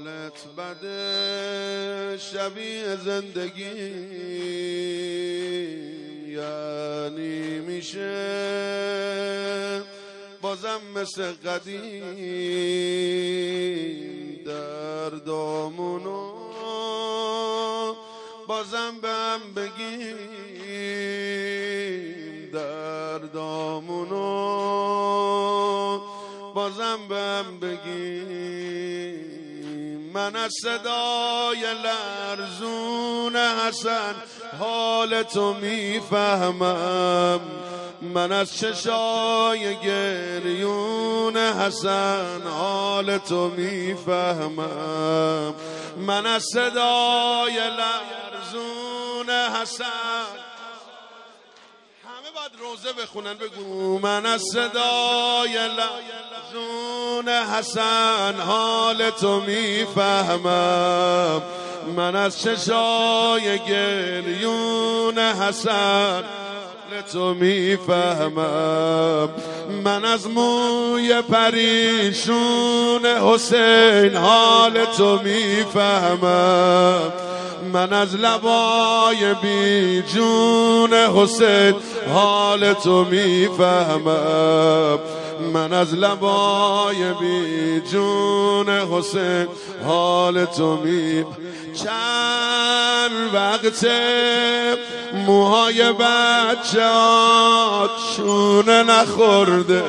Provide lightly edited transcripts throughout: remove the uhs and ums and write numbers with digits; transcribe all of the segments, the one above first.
حالت بده شبیه زندگی، یعنی میشه بازم مثل قدیم دردامونو بازم به هم بگیم، دردامونو بازم به هم بگیم. من از صدای لرزون حسن حال تو میفهمم، من از چشای گریون حسن حال تو میفهمم، من از صدای لرزون حسن. همه باید روزه بخونن بگو من از صدای لرزون حسن حال تو میفهمم، من از چشای گریون حسن تو میفهمم، من از موی پریشون حسین حال تو میفهمم، من از لبای بی جون حسین حال تو میفهمم، من از لبای بی جون حسین حال تو میفهمم. چند وقته موهای بچه‌هات شونه نخورده،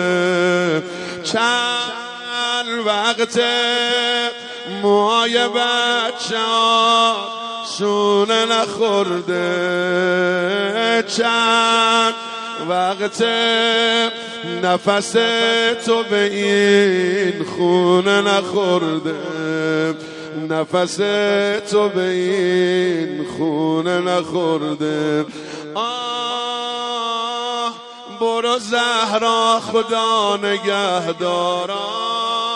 چند وقته موهای بچه‌هات شونه نخورده، چند وقته نفس تو به این خونه نخورده، نفس تو به این خونه نخورده. آه برو زهرا خدا نگهدارا،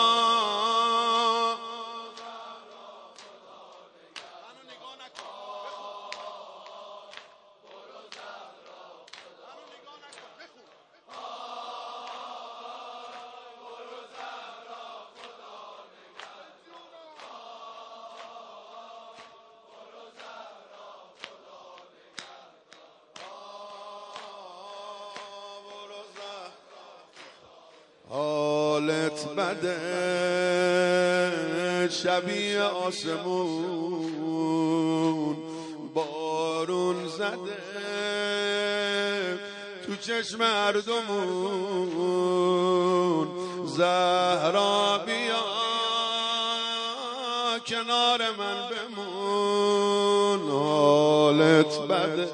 حالت بده شبیه آسمون بارون زده تو چشم مردمون، زهرا بیا کنار من بمون. حالت بده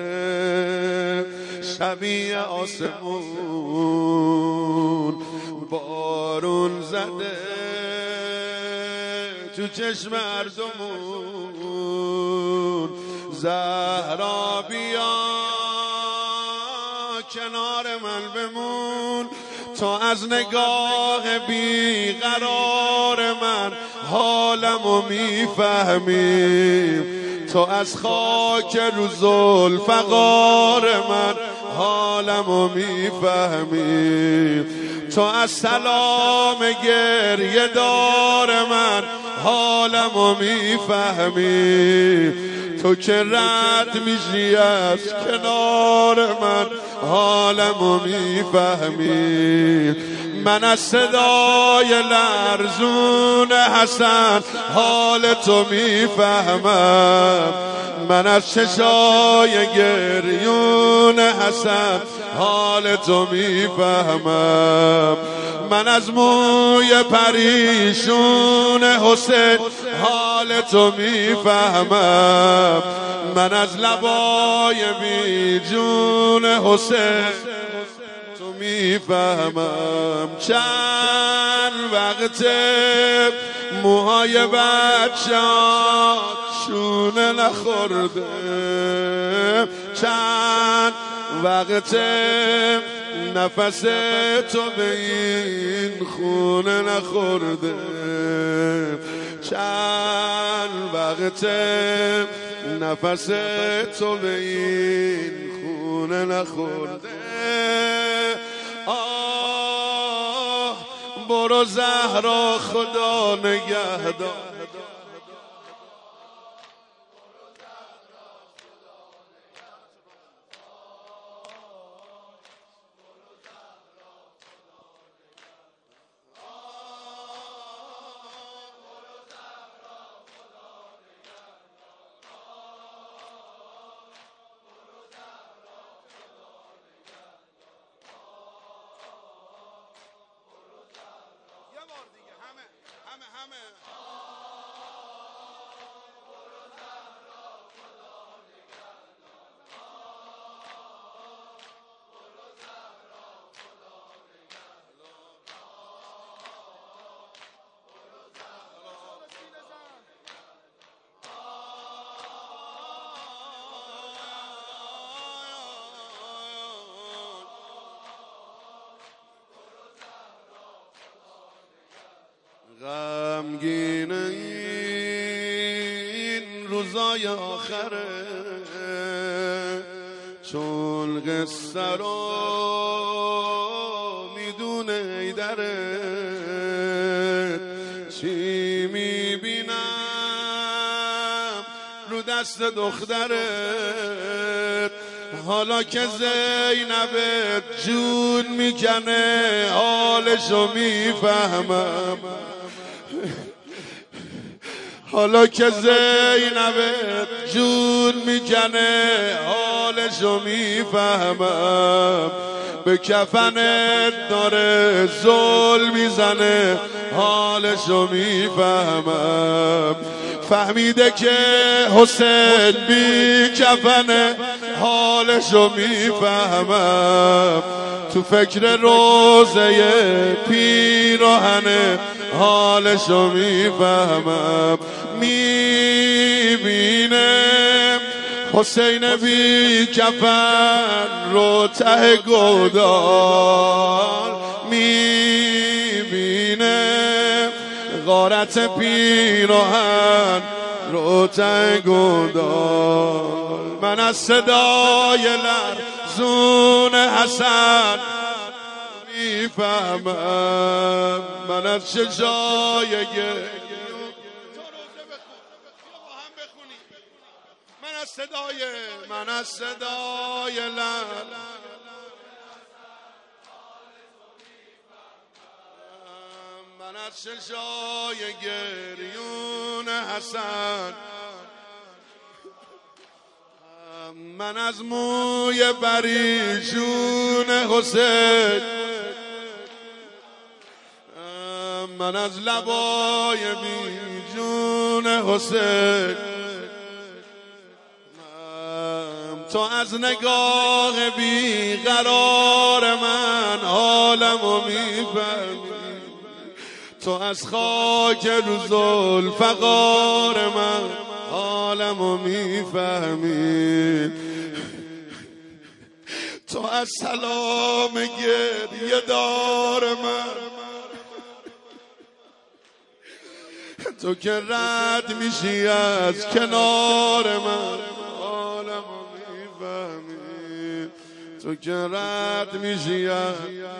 شبیه آسمون بارون زده تو چشم مردمون، زهرا بیا کنار من بمون. تو از نگاه بیقرار من حالمو میفهمی، تو از خاک رو ذوالفقار من حالمو میفهمی، تو از سلام گریه دار من حالمو میفهمی، تو که رد میشی از کنار من حالمو میفهمی، من از صدای لرزون حسن حال تو میفهمم، من از چشای گریون حسن حال تو میفهمم، من از موی پریشون حسین حال تو میفهمم، من از لبای بی جون حسین تو میفهمم. چند وقته موهای بچه‌هات شونه نخورده، چند وقته نفس تو به این خونه نخورده، چند وقته نفس تو به این خونه نخورده. برو زهرا خدا نگهدار. غمگین این روزای آخره، چون قصه رو میدونه ایدره. چی میبینم رو دست دخترت، حالا که زینبت جون میکنه حالشو میفهمم. حالا که زینبت جون میکنه حالشو میفهمم. به کفنت داره زل میزنه حالشو میفهمم. فهمیده که حسین بی کفنه حالشو میفهمم. تو فکر روزه پیراهنه حالشو میفهمم. میبینه حسین بی کفن رو ته گودال، میبینه غارت پیراهن رو ته گودال. من از صدای لرزون حسن میفهمم. من از چشای من از صدای من از چشای گریون حسن، من از موی پریشون حسین، من از لبای بیجون حسین. تو از نگاه بیقرار من حالمو میفهمی. تو از خاک رو ذوالفقار من حالمو میفهمی. تو از سلام گریه دار من، تو که رد میشی از کنار من حالمو میفهمی. تو که رد میشی از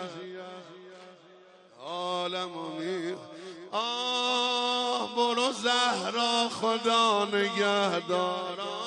حالمو میفهمی. برو زهرا خدا نگهدار.